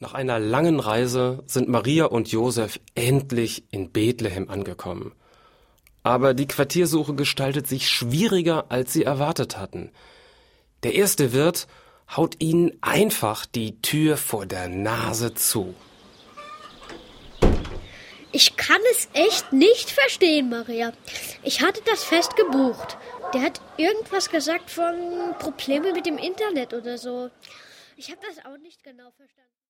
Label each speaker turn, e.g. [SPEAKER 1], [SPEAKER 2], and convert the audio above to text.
[SPEAKER 1] Nach einer langen Reise sind Maria und Josef endlich in Bethlehem angekommen. Aber die Quartiersuche gestaltet sich schwieriger, als sie erwartet hatten. Der erste Wirt haut ihnen einfach die Tür vor der Nase zu.
[SPEAKER 2] Ich kann es echt nicht verstehen, Maria. Ich hatte das Fest gebucht. Der hat irgendwas gesagt von Problemen mit dem Internet oder so. Ich habe das auch nicht genau verstanden.